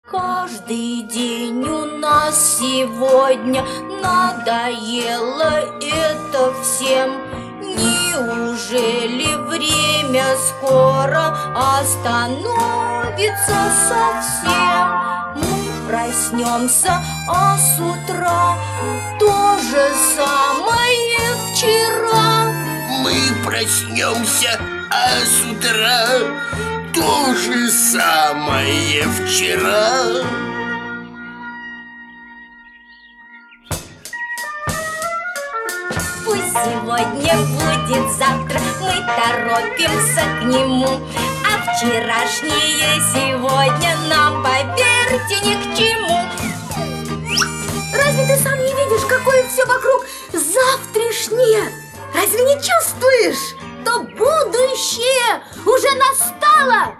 Каждый день у нас сегодня надоело это всем. Неужели время скоро остановится совсем? Мы проснемся, а с утра то же самое вчера. Мы проснемся, а с утра то же самое вчера. Пусть сегодня будет завтра, мы торопимся к нему. А вчерашнее сегодня нам, поверьте, ни к чему. Разве ты сам не видишь, какое все вокруг завтрашнее? Разве не чувствуешь? То будущее уже настало!